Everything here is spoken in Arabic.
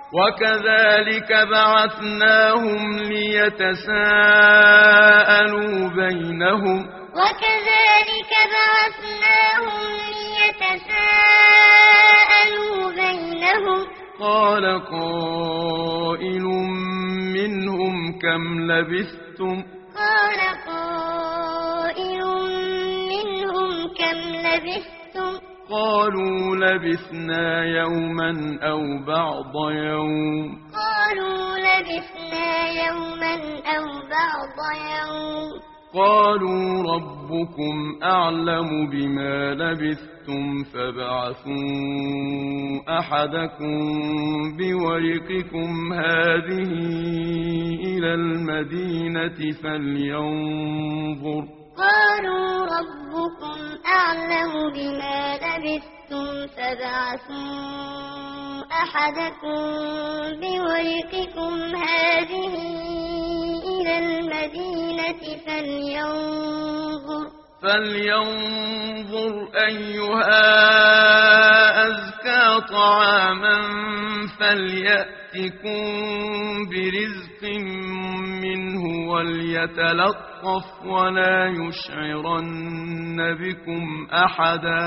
وكذلك بعثناهم ليتساءلوا بينهم قال قائل منهم كم لبثتم قالوا لبثنا يوما أو بعض يوم قالوا ربكم أعلم بما لبثتم فابعثوا أحدكم بورقكم هذه إلى المدينة فلينظر أيها أزكى طعاما فليأتكم برزق منه وليتلطف ولا يشعرن بكم أحدا